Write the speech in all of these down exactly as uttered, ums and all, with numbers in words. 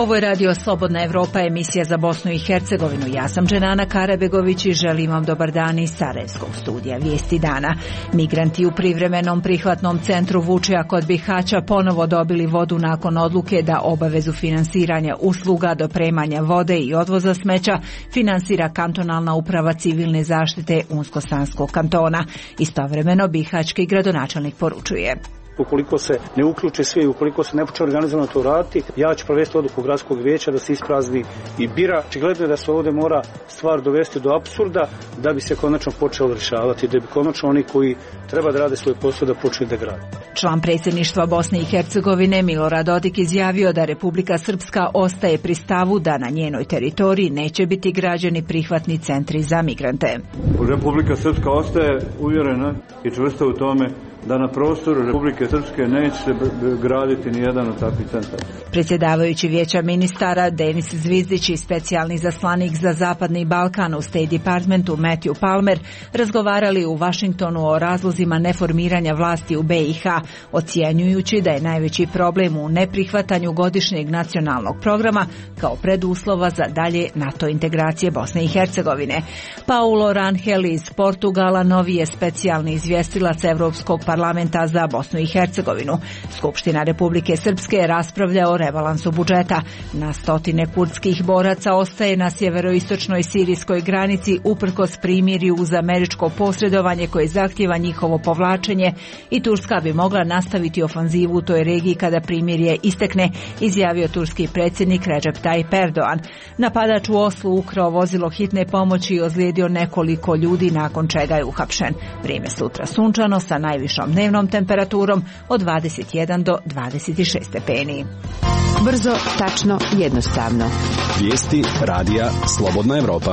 Ovo je Radio Slobodna Evropa, emisija za Bosnu i Hercegovinu. Ja sam Dženana Karabegović i želim vam dobar dan iz Sarajevskog studija Vijesti dana. Migranti u privremenom prihvatnom centru Vučija kod Bihaća ponovo dobili vodu nakon odluke da obavezu finansiranja usluga, dopremanja vode i odvoza smeća finansira kantonalna uprava civilne zaštite Unsko-Sanskog kantona. Istovremeno bihaćki gradonačelnik poručuje: ukoliko se ne uključe svi, ukoliko se ne počne organizovano to raditi, ja ću provesti odluku gradskog vijeća da se isprazni i bira. Očigledno je da se ovdje mora stvar dovesti do apsurda da bi se konačno počelo rješavati, da bi konačno oni koji treba da rade svoj posao da počnu da grade. Član predsjedništva Bosne i Hercegovine Milorad Dodik izjavio da Republika Srpska ostaje pri stavu da na njenoj teritoriji neće biti građeni prihvatni centri za migrante. Republika Srpska ostaje uvjerena i čvrsta u tome da na prostoru Republike Srpske neće se graditi ni jedan od takvih centara. Predsjedavajući vijeća ministara Denis Zvizdić i specijalni zaslanik za Zapadni Balkan u State Departmentu Matthew Palmer razgovarali u Vašingtonu o razlozima neformiranja vlasti u B i H, ocjenjujući da je najveći problem u neprihvatanju godišnjeg nacionalnog programa kao preduslova za dalje NATO integracije Bosne i Hercegovine. Paulo Rangel iz Portugala novi je specijalni izvjestilac Evropskog parlamenta za Bosnu i Hercegovinu. Skupština Republike Srpske raspravlja o rebalansu budžeta. Na stotine kurdskih boraca ostaje na sjeveroistočnoj sirijskoj granici uprkos primirju uz američko posredovanje koje zahtijeva njihovo povlačenje i Turska bi mogla nastaviti ofanzivu u toj regiji kada primirje istekne, izjavio turski predsjednik Recep Tayyip Erdogan. Napadač u Oslu ukrao vozilo hitne pomoći i ozlijedio nekoliko ljudi, nakon čega je uhapšen. Vrijeme sutra sunčano sa najvišom dnevnom temperaturom od dvadeset jedan do dvadeset šest stepeni. Brzo, tačno, jednostavno. Vijesti radija Slobodna Evropa.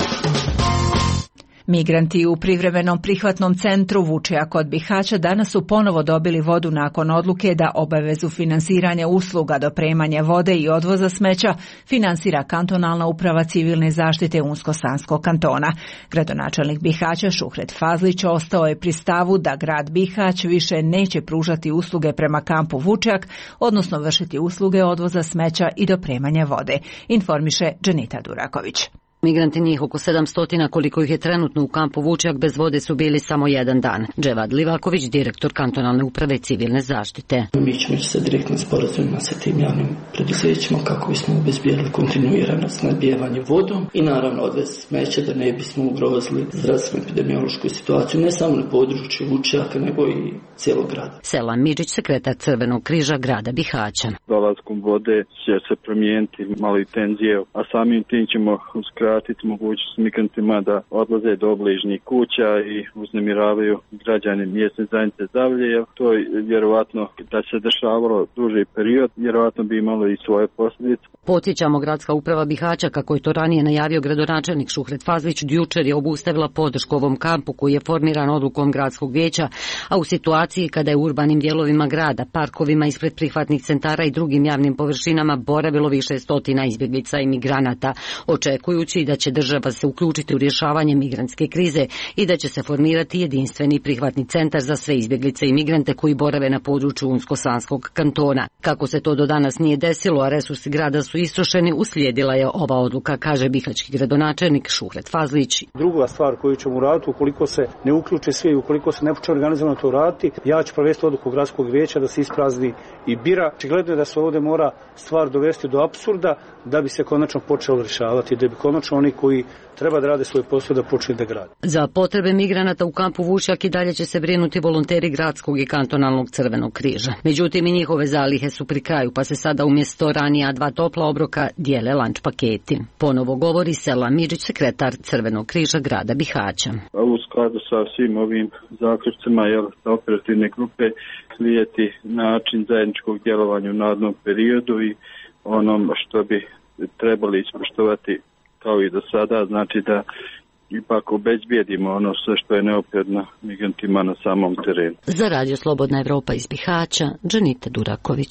Migranti u privremenom prihvatnom centru Vučija kod Bihaća danas su ponovo dobili vodu nakon odluke da obavezu finansiranja usluga, dopremanja vode i odvoza smeća finansira kantonalna uprava civilne zaštite Unsko-Sanskog kantona. Gradonačelnik Bihaća Šuhret Fazlić ostao je pri stavu da grad Bihać više neće pružati usluge prema kampu Vučjak, odnosno vršiti usluge odvoza smeća i dopremanja vode, informiše Dženita Duraković. Migranti, njih oko sedamsto koliko ih je trenutno u kampu Vučjak, bez vode su bili samo jedan dan. Dževad Livaković, direktor kantonalne uprave civilne zaštite. Mi ćemo sa direktnim sporazumima sa tim javnim preduzećima kako bismo obezbijeli kontinuirano snabdijevanje vodom i naravno odvez smeća da ne bismo ugrozili zdravstvenu epidemiološku situaciju ne samo na području Vučjaka nego i cijelog grada. Selam Midžić, sekretar Crvenog križa grada Bihaća. Dolaskom vode će se promijeniti malo i tenzije, a samim tim ćemo uskratiti mogućnost migrantima da odlaze do obližnjih kuća i uznemiravaju građane mjesne zajednice Zavlje, jer to je vjerovatno da se dešavalo duži period, vjerovatno bi imalo i svoje posljedice. Podsjećamo, gradska uprava Bihaća, kako je to ranije najavio gradonačelnik Šuhret Fazlić, jučer je obustavila podršku ovom kampu koji je formiran odlukom gradskog vijeća, a u situaciji kada je u urbanim dijelovima grada, parkovima ispred prihvatnih centara i drugim javnim površinama boravilo više stotina izbjeglica i migranata, očekujući da će država se uključiti u rješavanje migrantske krize i da će se formirati jedinstveni prihvatni centar za sve izbjeglice i migrante koji borave na području Unsko-Sanskog kantona. Kako se to do danas nije desilo, a resursi grada su istrošeni, uslijedila je ova odluka, kaže bihaćki gradonačelnik Šuhret Fazlić. Druga stvar koju ćemo uraditi, ukoliko se ne uključe svi, ukoliko se ne počne organizovano to raditi, ja ću provesti odluku gradskog vijeća da se isprazni i bira. Očigledno je da se ovdje mora stvar dovesti do apsurda da bi se konačno počelo rješavati, da bi konačno oni koji treba da rade svoj posao da počne da grade. Za potrebe migranata u kampu Vučjak i dalje će se brinuti volonteri gradskog i kantonalnog Crvenog križa. Međutim, i njihove zalihe su pri kraju, pa se sada umjesto ranija dva topla obroka dijele lanč paketi. Ponovo govori Selam Midžić, sekretar Crvenog križa grada Bihaća. U skladu sa svim ovim zaključcima, jel, operativne grupe slijeti način zajedničkog djelovanja u narednom periodu i onom što bi trebali ispoštovati kao i do sada, znači da ipak obezbijedimo ono sve što je neophodno migrantima na samom terenu. Za Radio Slobodna Evropa iz Bihaća, Dženita Duraković.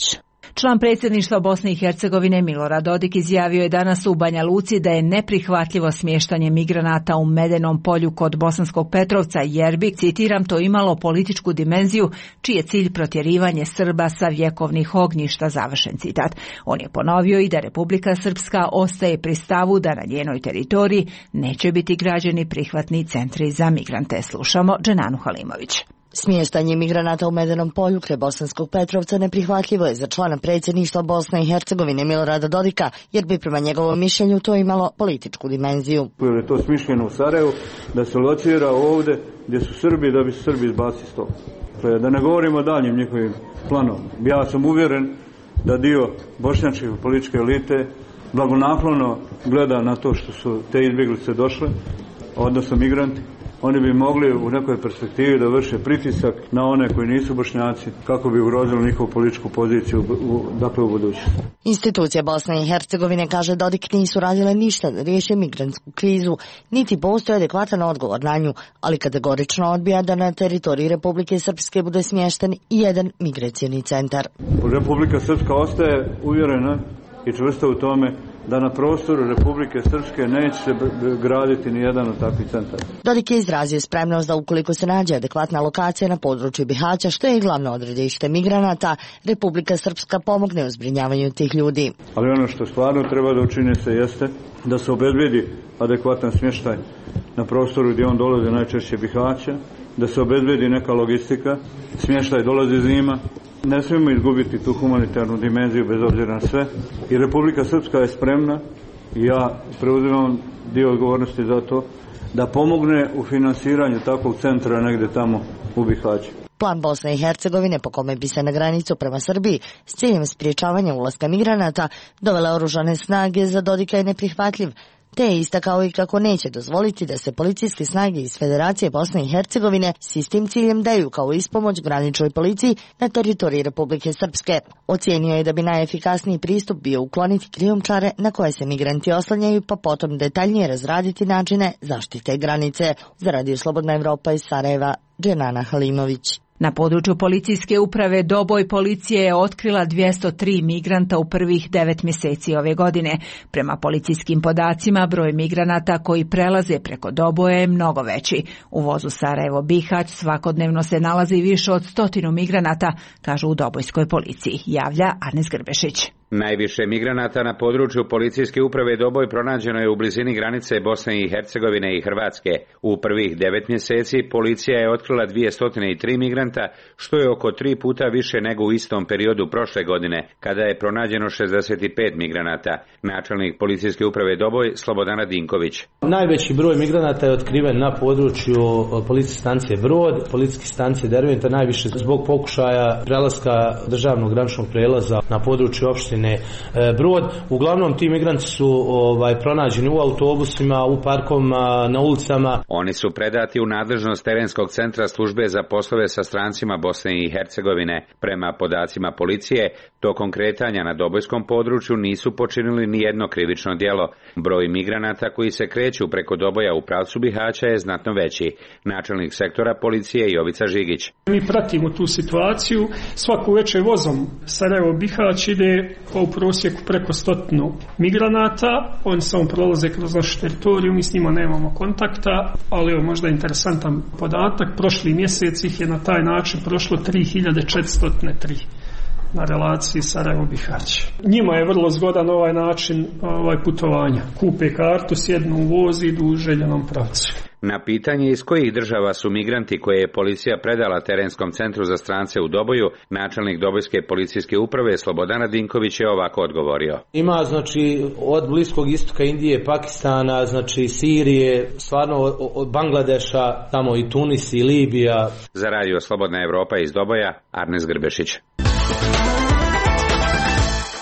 Član predsjedništva Bosne i Hercegovine Milorad Dodik izjavio je danas u Banja Luci da je neprihvatljivo smještanje migranata u Medenom polju kod Bosanskog Petrovca jer bi, citiram, to imalo političku dimenziju čiji je cilj protjerivanje Srba sa vjekovnih ognjišta, završen citat. On je ponovio i da Republika Srpska ostaje pri stavu da na njenoj teritoriji neće biti građeni prihvatni centri za migrante. Slušamo Dženanu Halimović. Smještanje migranata u Medenom polju kraj Bosanskog Petrovca neprihvatljivo je za člana predsjedništva Bosne i Hercegovine Milorada Dodika, jer bi prema njegovom mišljenju to imalo političku dimenziju. Jer je to smišljeno u Sarajevu da se locira ovdje gdje su Srbi da bi se Srbi izbacili s toga. Da ne govorimo o daljnjim njihovim planom. Ja sam uvjeren da dio bošnjačke političke elite blagonaklono gleda na to što su te izbjeglice došle, odnosno migranti. Oni bi mogli u nekoj perspektivi da vrše pritisak na one koji nisu Bošnjaci kako bi ugrozili njihovu političku poziciju u, dakle u budućnosti. Institucija Bosne i Hercegovine, kaže Dodik, nisu radile ništa da riješe migrantsku krizu, niti postoji adekvatan odgovor na nju, ali kategorično odbija da na teritoriji Republike Srpske bude smješten i jedan migracioni centar. Republika Srpska ostaje uvjerena i čvrsta u tome da na prostoru Republike Srpske neće se graditi ni jedan od takvih centara. Dodik je izrazio spremnost da ukoliko se nađe adekvatna lokacija na području Bihaća, što je glavno odredište migranata, Republika Srpska pomogne u zbrinjavanju tih ljudi. Ali ono što stvarno treba da učini se jeste da se obezbedi adekvatan smještaj na prostoru gdje on dolazi, najčešće Bihaća, da se obezbedi neka logistika, smještaj dolazi zima. Ne smijemo izgubiti tu humanitarnu dimenziju bez obzira na sve. I Republika Srpska je spremna, i ja preuzimam dio odgovornosti za to, da pomogne u finansiranju takvog centra negdje tamo u Bihaću. Plan Bosne i Hercegovine po kome bi se na granicu prema Srbiji s ciljem spriječavanja ulaska migranata dovele oružane snage za Dodika je neprihvatljiv, te je istakao i kako neće dozvoliti da se policijske snage iz Federacije Bosne i Hercegovine s istim ciljem daju kao ispomoć graničnoj policiji na teritoriji Republike Srpske. Ocijenio je da bi najefikasniji pristup bio ukloniti krijumčare na koje se migranti oslanjaju, pa potom detaljnije razraditi načine zaštite granice. Za Radio Slobodna Evropa iz Sarajeva, Dženana Halimović. Na području policijske uprave Doboj policija je otkrila dvjesto tri migranta u prvih devet mjeseci ove godine. Prema policijskim podacima, broj migranata koji prelaze preko Doboja je mnogo veći. U vozu Sarajevo-Bihać svakodnevno se nalazi više od stotinu migranata, kažu u Dobojskoj policiji, javlja Arnes Grbešić. Najviše migranata na području policijske uprave Doboj pronađeno je u blizini granice Bosne i Hercegovine i Hrvatske. U prvih devet mjeseci policija je otkrila dvjesto tri migranta, što je oko tri puta više nego u istom periodu prošle godine, kada je pronađeno šezdeset pet migranata. Načelnik policijske uprave Doboj, Slobodan Dinković. Najveći broj migranata je otkriven na području policijske stanice Brod, policijske stanice Derventa, najviše zbog pokušaja prelaska državnog graničnog prelaza na području opštine Brod. Uglavnom ti migranti su ovaj, pronađeni u autobusima, u parkovima, na ulicama. Oni su predati u nadležnost terenskog centra službe za poslove sa strancima Bosne i Hercegovine. Prema podacima policije, tokom kretanja na Dobojskom području nisu počinili ni jedno krivično djelo. Broj migranata koji se kreću preko Doboja u pravcu Bihaća je znatno veći. Načelnik sektora policije Jovica Žigić. Mi pratimo tu situaciju. Svaku večer vozom Sarajevo-Bihać ide u prosjeku preko stotinu migranata. Oni samo prolaze kroz našu teritoriju, mi s njima nemamo kontakta, ali je možda interesantan podatak. Prošli mjesec ih je na taj način prošlo tri hiljade četiristo tri na relaciji Sarajevo-Bihać. Njima je vrlo zgodan ovaj način ovaj putovanja. Kupe kartu, sjednu u voz i idu u željenom pravcu. Na pitanje iz kojih država su migranti koje je policija predala terenskom centru za strance u Doboju, načelnik Dobojske policijske uprave Slobodan Dinković je ovako odgovorio. Ima znači od Bliskog istoka, Indije, Pakistana, znači Sirije, stvarno od Bangladeša, tamo i Tunis i Libija. Za Radio Slobodna Evropa iz Doboja, Arnes Grbešić.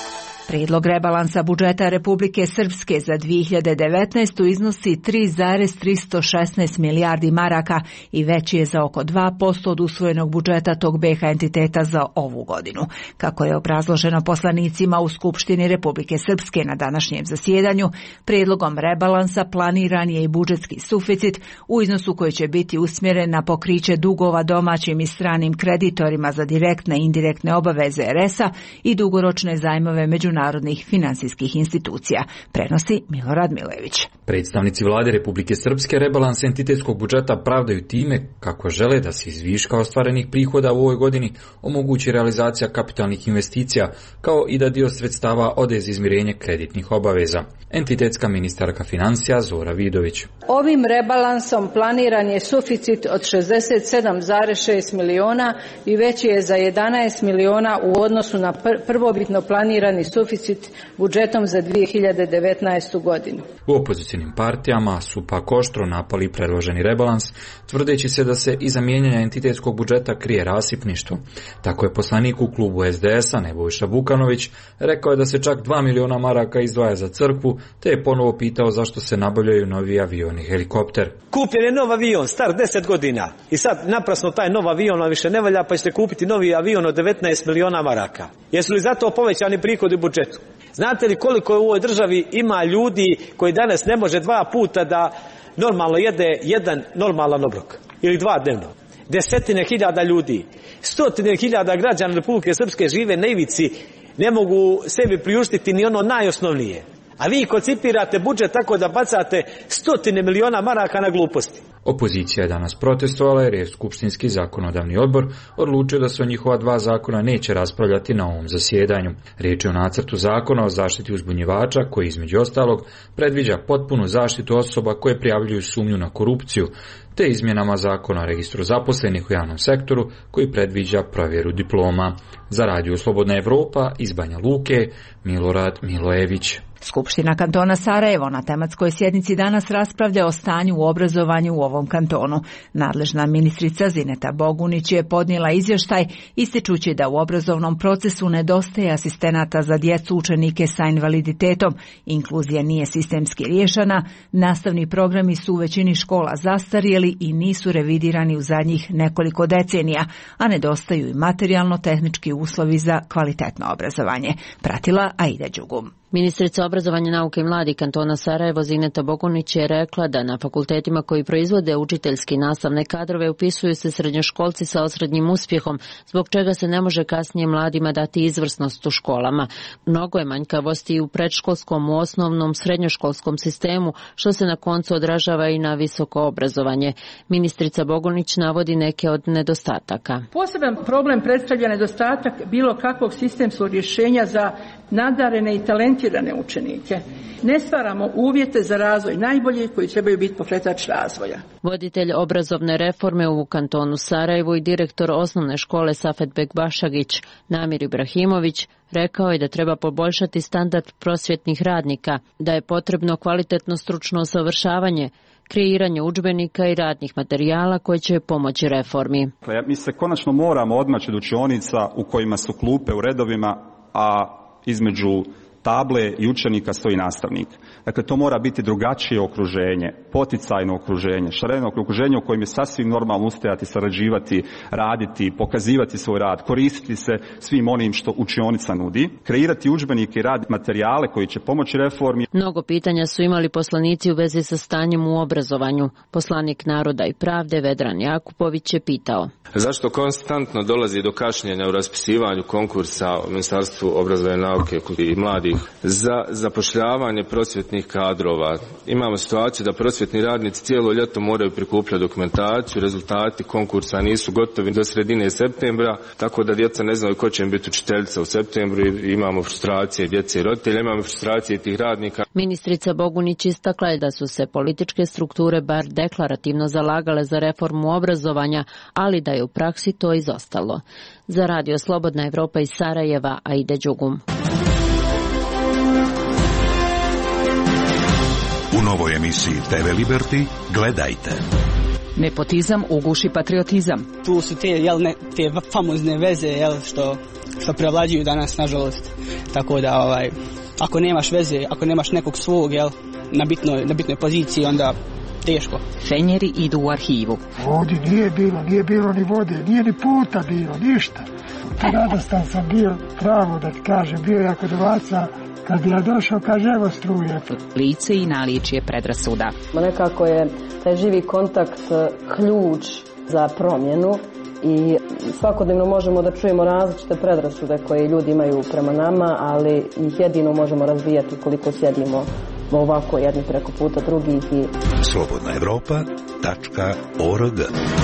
Prijedlog rebalansa budžeta Republike Srpske za dvije hiljade devetnaestu. iznosi tri zarez tristo šesnaest milijardi maraka i veći je za oko dva posto od usvojenog budžeta tog B H entiteta za ovu godinu. Kako je obrazloženo poslanicima u Skupštini Republike Srpske na današnjem zasjedanju, prijedlogom rebalansa planiran je i budžetski suficit u iznosu koji će biti usmjeren na pokriće dugova domaćim i stranim kreditorima za direktne i indirektne obaveze R S-a i dugoročne zajmove međunarodnih finansijskih institucija, prenosi Milorad Milević. Predstavnici vlade Republike Srpske rebalans entitetskog budžeta pravdaju time kako žele da se iz viška ostvarenih prihoda u ovoj godini omogući realizacija kapitalnih investicija, kao i da dio sredstava ode za izmirenje kreditnih obaveza. Entitetska ministarka financija Zora Vidović. Ovim rebalansom planiran je suficit od šezdeset sedam zarez šest miliona i veći je za jedanaest miliona u odnosu na prvobitno planirani suficit budžetom za dvije hiljade devetnaestu. godinu. U opozicijnim partijama su pak oštro napali predloženi rebalans, tvrdeći se da se iza mijenjanja entitetskog budžeta krije rasipništvo. Tako je poslanik u klubu S D S-a Nebojša Vukanović rekao je da se čak dva miliona maraka izdvaja za crkvu, te je ponovo pitao zašto se nabavljaju novi avion i helikopter. Kupljen je nov avion, star deset godina i sad naprasno taj nov avion više ne valja, pa ćete kupiti novi avion od devetnaest miliona maraka. Jesu li zato povećani prihodi u budžetu? Znate li koliko je u ovoj državi ima ljudi koji danas ne može dva puta da normalno jede jedan normalan obrok ili dva dnevno? Desetine hiljada ljudi, stotine hiljada građana Republike Srpske žive na ivici, ne mogu sebi priuštiti ni ono najosnovnije. A vi koncipirate budžet tako da bacate stotine miliona maraka na gluposti. Opozicija je danas protestovala jer je Skupštinski zakonodavni odbor odlučio da se o njihova dva zakona neće raspravljati na ovom zasjedanju. Riječ je o nacrtu zakona o zaštiti uzbunjivača koji između ostalog predviđa potpunu zaštitu osoba koje prijavljuju sumnju na korupciju, te izmjenama zakona o registru zaposlenih u javnom sektoru koji predviđa provjeru diploma. Za Radio Slobodna Evropa iz Banja Luke, Milorad Milojević. Skupština kantona Sarajevo na tematskoj sjednici danas raspravlja o stanju u obrazovanju u ovom kantonu. Nadležna ministrica Zineta Bogunić je podnijela izvještaj ističući da u obrazovnom procesu nedostaje asistenata za djecu učenike sa invaliditetom, inkluzija nije sistemski riješena, nastavni programi su u većini škola zastarjeli i nisu revidirani u zadnjih nekoliko decenija, a nedostaju i materijalno-tehnički uslovi za kvalitetno obrazovanje. Pratila Aida Đugum. Ministrica obrazovanja, nauke i mladih kantona Sarajevo Zineta Bogunić je rekla da na fakultetima koji proizvode učiteljski nastavne kadrove upisuju se srednjoškolci sa osrednjim uspjehom, zbog čega se ne može kasnije mladima dati izvrsnost u školama. Mnogo je manjkavosti i u predškolskom, u osnovnom, srednjoškolskom sistemu, što se na koncu odražava i na visoko obrazovanje. Ministrica Bogunić navodi neke od nedostataka. Poseban problem predstavlja nedostatak bilo kakvog sistemskog rješenja za nadarene i talentirane učenike. Ne stvaramo uvjete za razvoj najboljih koji trebaju biti pokretač razvoja. Voditelj obrazovne reforme u kantonu Sarajevu i direktor osnovne škole Safetbek Bašagić Namir Ibrahimović rekao je da treba poboljšati standard prosvjetnih radnika, da je potrebno kvalitetno stručno usavršavanje, kreiranje udžbenika i radnih materijala koji će pomoći reformi. Mi se konačno moramo odmaći od učionica u kojima su klupe u redovima, a između table i učenika stoji nastavnik. Dakle, to mora biti drugačije okruženje, poticajno okruženje, šareno okruženje u kojem je sasvim normalno ustajati, sarađivati, raditi, pokazivati svoj rad, koristiti se svim onim što učionica nudi, kreirati udžbenike i radne materijale koji će pomoći reformi. Mnogo pitanja su imali poslanici u vezi sa stanjem u obrazovanju. Poslanik Naroda i pravde Vedran Jakupović je pitao: zašto konstantno dolazi do kašnjenja u raspisivanju konkursa u Ministarstvu obrazovanja, nauke i mladih za zapošljavanje prosvjetnih kadrova? Imamo situaciju da prosvjetni radnici cijelo ljeto moraju prikupljati dokumentaciju, rezultati konkursa nisu gotovi do sredine septembra, tako da djeca ne znaju ko će im biti učiteljica u septembru i imamo frustracije djece i roditelja, imamo frustracije tih radnika. Ministrica Bogunić istakla je da su se političke strukture bar deklarativno zalagale za reformu obrazovanja, ali da je u praksi to izostalo. Za Radio Slobodna Evropa iz Sarajeva, Aida Đugum. U novoj emisiji T V Liberty gledajte. Nepotizam uguši patriotizam. Tu su te, jel, ne, te famozne veze, jel, što, što prevlađuju danas, nažalost. Tako da, ovaj, ako nemaš veze, ako nemaš nekog svog, jel, na bitnoj, na bitnoj poziciji, onda teško. Fenjeri idu u arhivu. Ovdje nije bilo, nije bilo ni vode, nije ni puta bilo, ništa. Radostan sam bio, pravo da ti kažem, bio jako dovaca. Kad bi ja došao, kaže, evo struje. Lice i naličje predrasuda. Nekako je taj živi kontakt ključ za promjenu i svakodnevno možemo da čujemo različite predrasude koje ljudi imaju prema nama, ali ih jedino možemo razvijati koliko sjedimo ovako jedni preko puta drugih. I... slobodna evropa tačka org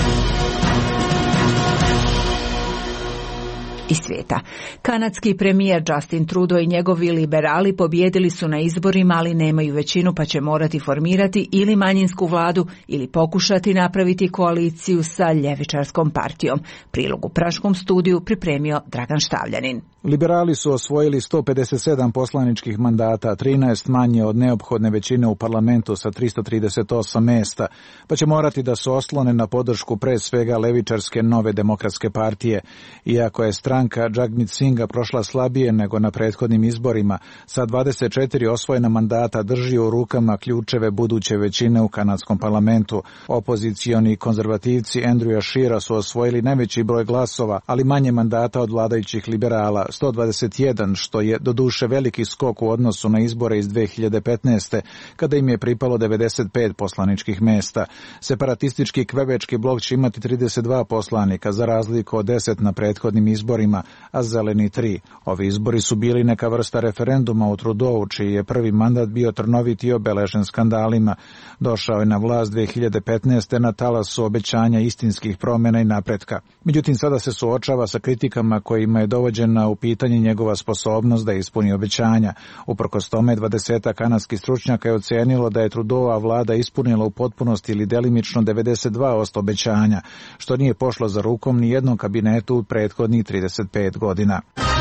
iz svijeta. Kanadski premijer Justin Trudeau i njegovi liberali pobijedili su na izborima, ali nemaju većinu pa će morati formirati ili manjinsku vladu ili pokušati napraviti koaliciju sa ljevičarskom partijom. Prilog u Praškom studiju pripremio Dragan Štavljanin. Liberali su osvojili sto pedeset sedam poslaničkih mandata, trinaest manje od neophodne većine u parlamentu sa tristo trideset osam mjesta, pa će morati da se oslone na podršku pre svega levičarske Nove demokratske partije. Iako je stranka Jagmeet Singha prošla slabije nego na prethodnim izborima, sa dvadeset četiri osvojena mandata drži u rukama ključeve buduće većine u kanadskom parlamentu. Opozicioni konzervativci Andrewa Scheera su osvojili najveći broj glasova, ali manje mandata od vladajućih liberala, sto dvadeset jedan, što je doduše veliki skok u odnosu na izbore iz dve hiljade petnaeste. kada im je pripalo devedeset pet poslaničkih mesta. Separatistički kvebečki blok će imati trideset dva poslanika, za razliku od deset na prethodnim izborima, a zeleni tri. Ovi izbori su bili neka vrsta referenduma u Trudeau, čiji je prvi mandat bio trnovit i obeležen skandalima. Došao je na vlast dve hiljade petnaeste. na talasu obećanja istinskih promjena i napretka. Međutim, sada se suočava sa kritikama kojima je dovođena u pitanje njegova sposobnost da ispuni obećanja. Uprkos tome, dvadesetak kanadskih stručnjaka je ocenilo da je Trudeauova vlada ispunila u potpunosti ili delimično devedeset dva posto obećanja, što nije pošlo za rukom ni jednom kabinetu u prethodnih trideset pet godina.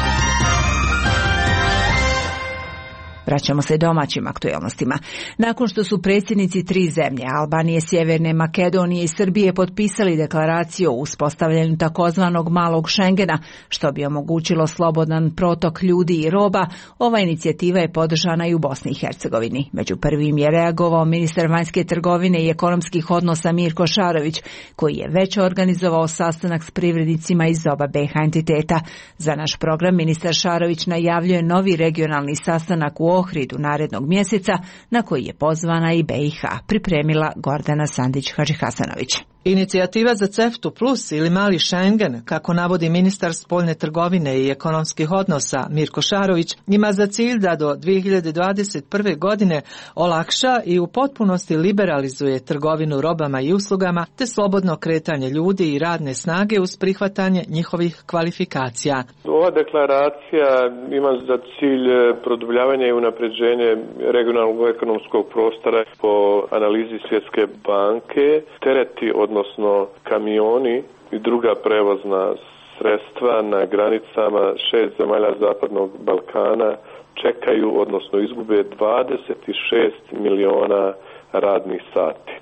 Vraćamo se domaćim aktuelnostima. Nakon što su predsjednici tri zemlje, Albanije, Sjeverne Makedonije i Srbije, potpisali deklaraciju o uspostavljanju takozvanog malog Schengena, što bi omogućilo slobodan protok ljudi i roba, ova inicijativa je podržana i u Bosni i Hercegovini. Među prvim je reagovao ministar vanjske trgovine i ekonomskih odnosa Mirko Šarović, koji je već organizovao sastanak s privrednicima iz oba B iH entiteta. Za naš program ministar Šarović najavljuje novi regionalni sastanak u Ohridu narednog mjeseca, na koji je pozvana i B iH, pripremila Gordana Sandić-Hadžihasanović. Inicijativa za CEFTA plus ili mali Schengen, kako navodi ministar spoljne trgovine i ekonomskih odnosa Mirko Šarović, ima za cilj da do dvije hiljade dvadeset prve. godine olakša i u potpunosti liberalizuje trgovinu robama i uslugama te slobodno kretanje ljudi i radne snage uz prihvatanje njihovih kvalifikacija. Ova deklaracija ima za cilj produbljavanje i unapređenje regionalnog ekonomskog prostora. Po analizi Svjetske banke, tereti od odnosno kamioni i druga prevozna sredstva na granicama šest zemalja Zapadnog Balkana čekaju, odnosno izgube dvadeset šest miliona radnih sati. E,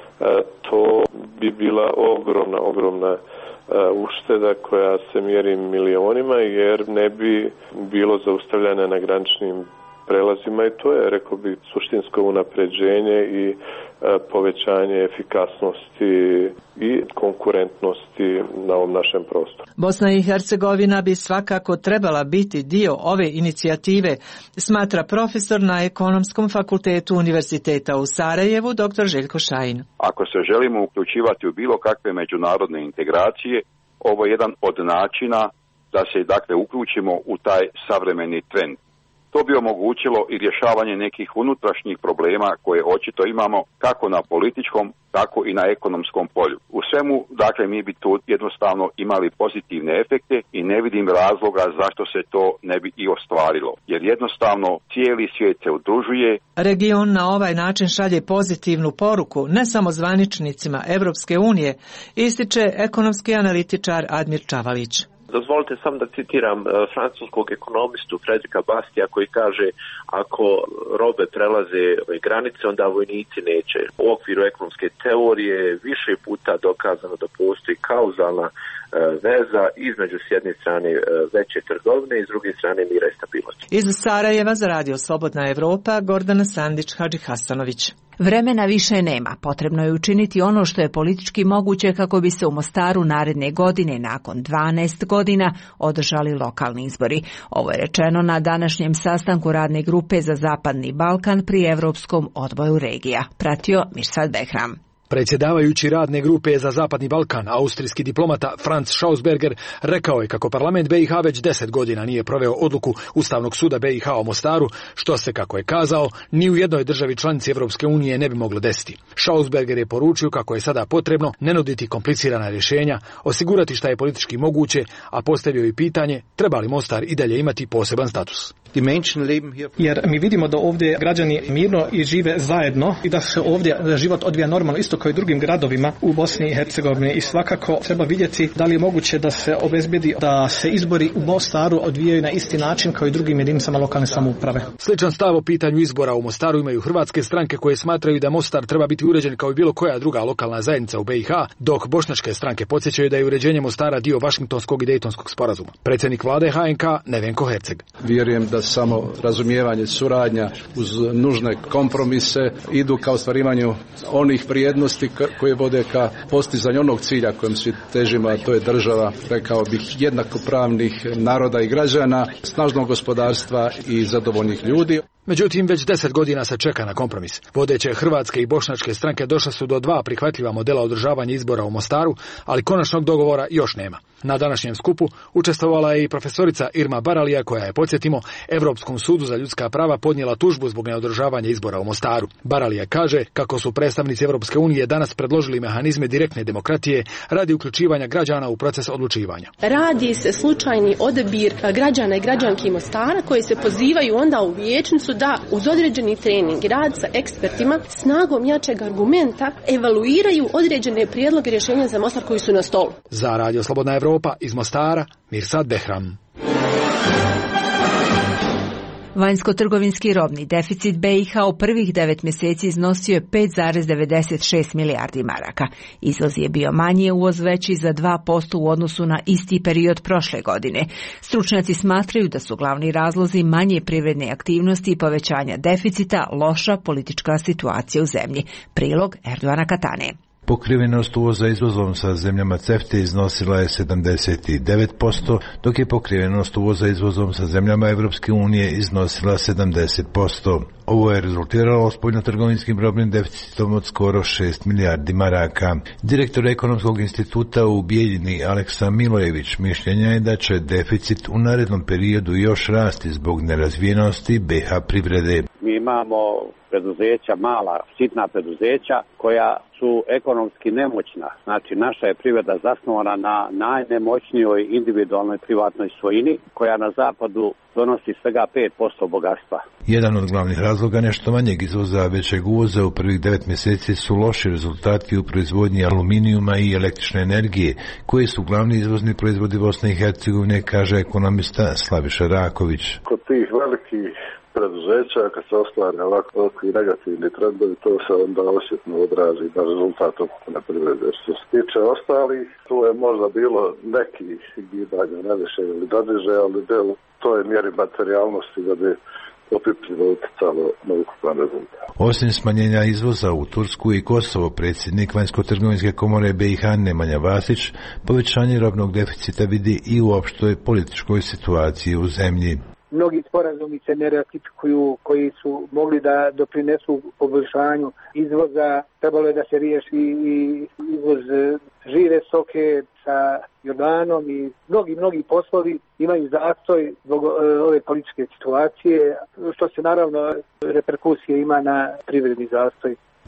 to bi bila ogromna, ogromna e, ušteda koja se mjeri milionima, jer ne bi bilo zaustavljanja na graničnim prelazima i to je, rekao bi, suštinsko unapređenje i e, povećanje efikasnosti i konkurentnosti na ovom našem prostoru. Bosna i Hercegovina bi svakako trebala biti dio ove inicijative, smatra profesor na Ekonomskom fakultetu Univerziteta u Sarajevu, dr. Željko Šajin. Ako se želimo uključivati u bilo kakve međunarodne integracije, ovo je jedan od načina da se dakle uključimo u taj savremeni trend. To bi omogućilo i rješavanje nekih unutrašnjih problema koje očito imamo kako na političkom, tako i na ekonomskom polju. U svemu, dakle, mi bi tu jednostavno imali pozitivne efekte i ne vidim razloga zašto se to ne bi i ostvarilo. Jer jednostavno cijeli svijet se udružuje. Region na ovaj način šalje pozitivnu poruku ne samo zvaničnicima Evropske unije, ističe ekonomski analitičar Admir Čavalić. Dozvolite sam da citiram francuskog ekonomistu Fredrika Bastija koji kaže ako robe prelaze granice, onda vojnici neće. U okviru ekonomske teorije više puta dokazano da postoji kauzalna veza između s jedne strane veće trgovine i s druge strane mira i stabilnosti. Iz Sarajeva za Radio Slobodna Evropa, Gordana Sandić, Hadži Hasanović. Vremena više nema. Potrebno je učiniti ono što je politički moguće kako bi se u Mostaru naredne godine, nakon dvanaest godina, održali lokalni izbori. Ovo je rečeno na današnjem sastanku radne grupe za Zapadni Balkan pri Evropskom odboju regija. Pratio Mirsad Behram. Predsjedavajući radne grupe za Zapadni Balkan, austrijski diplomata Franz Schausberger, rekao je kako parlament B i H već deset godina nije proveo odluku Ustavnog suda B i H o Mostaru, što se, kako je kazao, ni u jednoj državi članici Evropske unije ne bi moglo desiti. Schausberger je poručio kako je sada potrebno ne nuditi komplicirana rješenja, osigurati šta je politički moguće, a postavio i pitanje treba li Mostar i dalje imati poseban status. Jer mi vidimo da ovdje građani mirno i žive zajedno i da se ovdje život odvija normalno isto kao i drugim gradovima u Bosni i Hercegovini i svakako treba vidjeti da li je moguće da se obezbedi da se izbori u Mostaru odvijaju na isti način kao i drugim jedinicama lokalne samouprave. Sličan stav o pitanju izbora u Mostaru imaju hrvatske stranke koje smatraju da Mostar treba biti uređen kao i bilo koja druga lokalna zajednica u B i H, dok bošnjačke stranke podsjećaju da je uređenje Mostara dio Vašingtonskog i Dejtonskog sporazuma. Predsjednik vlade H N K Nevenko Herceg. Vjerujem da samo razumijevanje, suradnja uz nužne kompromise idu ka ostvarivanju onih vrijednosti koje vode ka postizanju onog cilja kojem svi težimo, a to je država, rekao bih, jednakopravnih naroda i građana, snažnog gospodarstva i zadovoljnih ljudi. Međutim, već deset godina se čeka na kompromis. Vodeće hrvatske i bošnjačke stranke došle su do dva prihvatljiva modela održavanja izbora u Mostaru, ali konačnog dogovora još nema. Na današnjem skupu učestvovala je i profesorica Irma Baralija, koja je, podsjetimo, Europskom sudu za ljudska prava podnijela tužbu zbog neodržavanja izbora u Mostaru. Baralija kaže kako su predstavnici Europske unije danas predložili mehanizme direktne demokratije radi uključivanja građana u proces odlučivanja. Radi se slučajni odabir građana i građanki Mostara koji se pozivaju onda u vijećnicu da uz određeni trening, rad sa ekspertima, snagom jačeg argumenta evaluiraju određene prijedloge rješenja za Mostar koji su na stolu. Za Radio Slobodna Evropa iz Mostara, Mirsad Behram. Vanjsko-trgovinski robni deficit B i H u prvih devet mjeseci iznosio je pet zarez devedeset šest milijardi maraka. Izvoz je bio manji, uvoz veći za dva posto u odnosu na isti period prošle godine. Stručnjaci smatraju da su glavni razlozi manje privredne aktivnosti i povećanja deficita loša politička situacija u zemlji. Prilog Erdoana Katane. Pokrivenost uvoza izvozom sa zemljama C E F T A iznosila je sedamdeset devet posto, dok je pokrivenost uvoza izvozom sa zemljama Evropske unije iznosila sedamdeset posto. Ovo je rezultiralo spoljnotrgovinskim robnim deficitom od skoro šest milijardi maraka. Direktor Ekonomskog instituta u Bijeljini Aleksa Milojević mišljenja je da će deficit u narednom periodu još rasti zbog nerazvijenosti B i H privrede. Mi imamo preduzeća, mala, sitna preduzeća koja su ekonomski nemoćna. Znači, naša je privreda zasnovana na najnemoćnijoj individualnoj privatnoj svojini koja na zapadu donosi svega pet posto bogatstva. Jedan od glavnih razloga nešto manjeg izvoza, većeg uvoza u prvih devet mjeseci su loši rezultati u proizvodnji aluminijuma i električne energije, koji su glavni izvozni proizvodi Bosne i Hercegovine, kaže ekonomista Slaviša Raković. Kod tih velikih preduzeća, kad se ostvare ovakvi negativni trendovi, to se onda osjetno odrazi na rezultat ukupne privrede. Što se tiče ostalih, tu je možda bilo nekih gibanja na više ili dodiže, ali del to je mjeri materijalnosti da bi opipljivo utjecalo na ukupan rezultat. Osim smanjenja izvoza u Tursku i Kosovo, predsjednik Vanjsko-trgovinske komore B i H Nemanja Vasić povećanje robnog deficita vidi i u opštoj političkoj situaciji u zemlji. Mnogi sporazumi se ne ratifikuju koji su mogli da doprinesu poboljšanju izvoza. Trebalo je da se riješi i izvoz žive stoke sa Jordanom i mnogi, mnogi poslovi imaju zastoj zbog ove političke situacije, što se naravno reperkusije ima na privredni zastoj.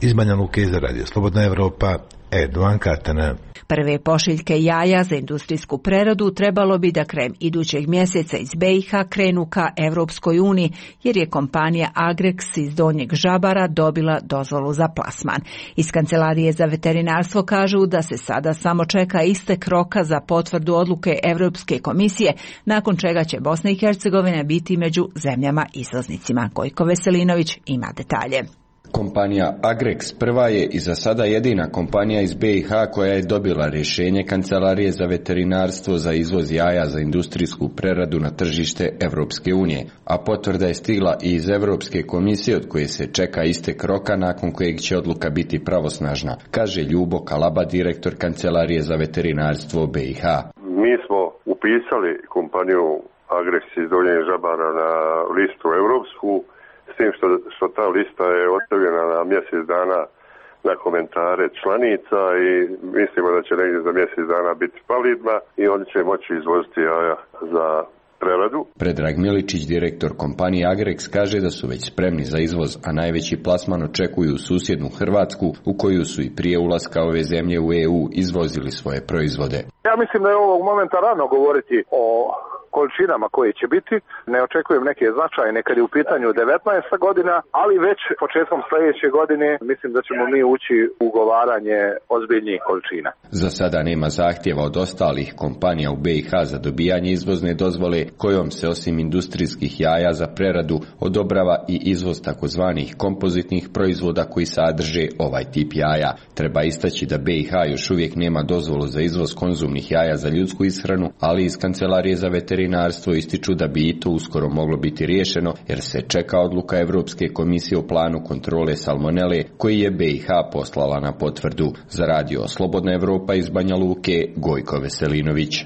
Iz Banja Luke za Radio Slobodna Evropa, Erdovan Katana. Prve pošiljke jaja za industrijsku preradu trebalo bi da krajem idućeg mjeseca iz B i H krenu ka Evropskoj uniji, jer je kompanija Agrex iz Donjeg Žabara dobila dozvolu za plasman. Iz Kancelarije za veterinarstvo kažu da se sada samo čeka istek roka za potvrdu odluke Europske komisije, nakon čega će Bosna i Hercegovina biti među zemljama izvoznicima. Gojko Veselinović ima detalje. Kompanija Agrex prva je i za sada jedina kompanija iz B i H koja je dobila rješenje Kancelarije za veterinarstvo za izvoz jaja za industrijsku preradu na tržište Evropske unije, a potvrda je stigla i iz Europske komisije od koje se čeka istek roka nakon kojeg će odluka biti pravosnažna, kaže Ljubo Kalaba, direktor Kancelarije za veterinarstvo B i H. Mi smo upisali kompaniju Agrex iz Donjeg Žabara na listu europsku, s tim što, što ta lista je ostavljena na mjesec dana na komentare članica i mislimo da će negdje za mjesec dana biti validna i oni će moći izvoziti jaja za preradu. Predrag Miličić, direktor kompanije Agrex, kaže da su već spremni za izvoz, a najveći plasman očekuju u susjednu Hrvatsku, u koju su i prije ulaska ove zemlje u E U izvozili svoje proizvode. Ja mislim da je ovog momenta rano govoriti o količinama koje će biti. Ne očekujem neke značajne kad je u pitanju devetnaesta godina, ali već početkom sljedeće godine mislim da ćemo mi ući u ugovaranje ozbiljnijih količina. Za sada nema zahtjeva od ostalih kompanija u B i H za dobijanje izvozne dozvole, kojom se osim industrijskih jaja za preradu odobrava i izvoz takozvanih kompozitnih proizvoda koji sadrže ovaj tip jaja. Treba istaći da B i H još uvijek nema dozvolu za izvoz konzumnih jaja za ljudsku ishranu, ali iz Kancelarije za veterinarstvo ističu da bi i to uskoro moglo biti riješeno, jer se čeka odluka Europske komisije o planu kontrole salmonele koji je B i H poslala na potvrdu. Za Radio Slobodna Evropa iz Banja Luke, Gojko Veselinović.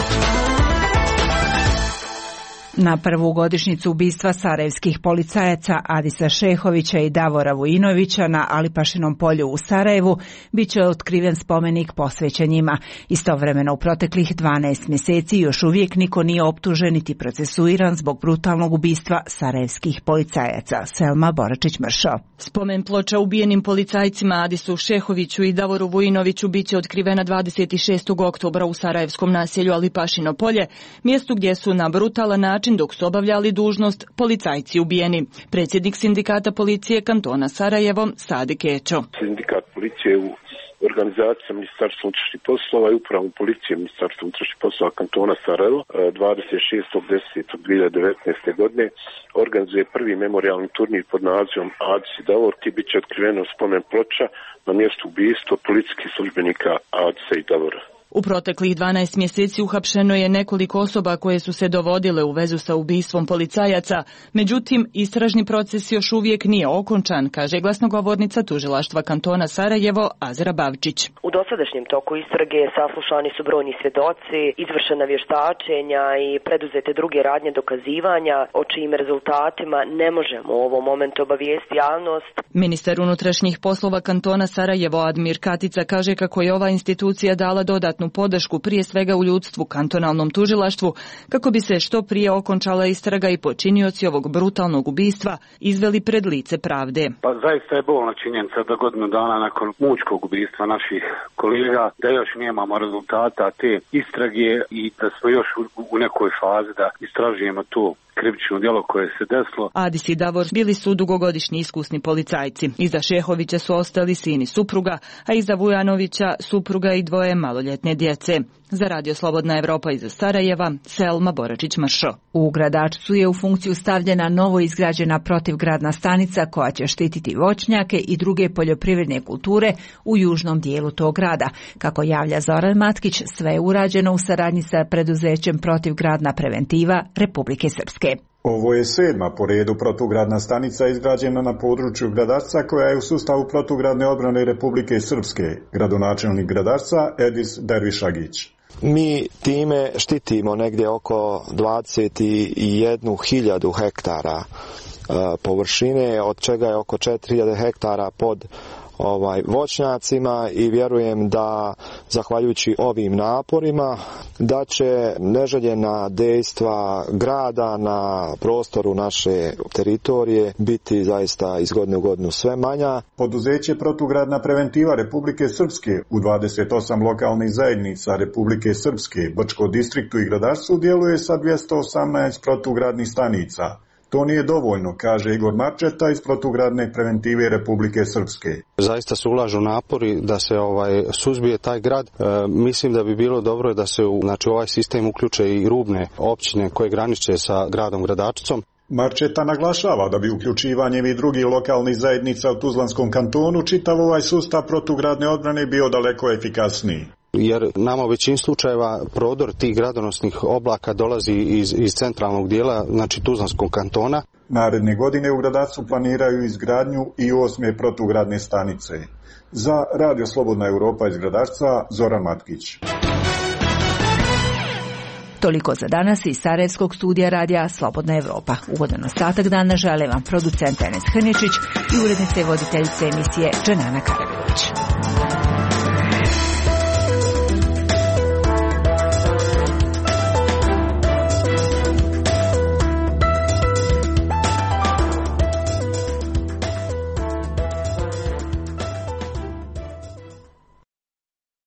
Na prvu godišnjicu ubistva sarajevskih policajaca Adisa Šehovića i Davora Vujinovića na Alipašinom polju u Sarajevu bit će otkriven spomenik posvećen njima. Istovremeno u proteklih dvanaest mjeseci još uvijek niko nije optužen niti procesuiran zbog brutalnog ubistva sarajevskih policajaca. Selma Boračić-Mršo. Spomen ploča ubijenim policajcima Adisu Šehoviću i Davoru Vujinoviću bit će otkrivena dvadeset šestog oktobra u sarajevskom naselju Alipašino polje, mjestu gdje su na brutalan način dok su obavljali dužnost policajci ubijeni. Predsjednik sindikata policije kantona Sarajevo, Sadi Kećo. Sindikat policije u organizacija Ministarstva unutrašnjih poslova i upravom policije Ministarstva unutrašnjih poslova kantona Sarajevo dvadeset šestog desetog dvije hiljade devetnaeste. godine organizuje prvi memorijalni turnir pod nazivom Adis i Davor, gdje bit će otkriveno spomen ploča na mjestu ubistva policijskih službenika Adisa i Davora. U proteklih dvanaest mjeseci uhapšeno je nekoliko osoba koje su se dovodile u vezu sa ubistvom policajaca, međutim istražni proces još uvijek nije okončan, kaže glasnogovornica tužilaštva kantona Sarajevo Azra Bavčić. U dosadašnjem toku istrage saslušani su brojni svjedoci, izvršena vještačenja i preduzete druge radnje dokazivanja, o čijim rezultatima ne možemo u ovom momentu obavijesti javnost. Ministar unutrašnjih poslova kantona Sarajevo Admir Katica kaže kako je ova institucija dala dodatnu podršku prije svega u ljudstvu kantonalnom tužilaštvu kako bi se što prije okončala istraga i počinioci ovog brutalnog ubistva izveli pred lice pravde. Pa zaista je bolna činjenica da godinu dana nakon mučkog ubistva naših kolega da još nemamo rezultata te istrage i da smo još u, u nekoj fazi da istražujemo to krivično djelo koje se desilo. Adis i Davor bili su dugogodišnji iskusni policajci. Iza Šehovića su ostali sin i supruga, a iza Vujanovića supruga i dvoje maloljetne djece. Za Radio Slobodna Evropa iz Sarajeva, Selma Boračić-Mršo. U Gradačcu je u funkciju stavljena novo izgrađena protivgradna stanica koja će štititi voćnjake i druge poljoprivredne kulture u južnom dijelu tog grada. Kako javlja Zoran Matkić, sve je urađeno u saradnji sa preduzećem Protivgradna preventiva Republike Srpske. Ovo je sedma po redu protugradna stanica izgrađena na području Gradačca koja je u sustavu protugradne odbrane Republike Srpske, gradonačelnik Gradačca Edis Dervišagić. Mi time štitimo negdje oko dvadeset jednu hiljadu hektara površine, od čega je oko četiri hiljade hektara pod ovaj voćnjacima i vjerujem da zahvaljujući ovim naporima da će neželjena dejstva grada na prostoru naše teritorije biti zaista iz godine u godinu sve manja. Poduzeće Protugradna preventiva Republike Srpske u dvadeset osam lokalnih zajednica Republike Srpske, Brčko distriktu i Gradarstvu djeluje sa dvjesto osamnaest protugradnih stanica. To nije dovoljno, kaže Igor Marčeta iz Protugradne preventive Republike Srpske. Zaista se ulažu napori da se ovaj suzbije taj grad. E, mislim da bi bilo dobro da se u znači, ovaj sistem uključe i rubne općine koje graniče sa gradom Gradačicom. Marčeta naglašava da bi uključivanjem i drugih lokalnih zajednica u Tuzlanskom kantonu čitav ovaj sustav protugradne odbrane bio daleko efikasniji. Jer nama u većini slučajeva prodor tih gradonosnih oblaka dolazi iz, iz centralnog dijela, znači Tuzlanskog kantona. Naredne godine u Gradarcu planiraju izgradnju i osme protugradne stanice. Za Radio Slobodna Europa iz Gradarca, Zoran Matkić. Toliko za danas iz Sarajevskog studija radija Slobodna Evropa. Ugodan ostatak dana žele vam producent Enes Hrničić i urednica i voditeljica emisije Dženana Karavić.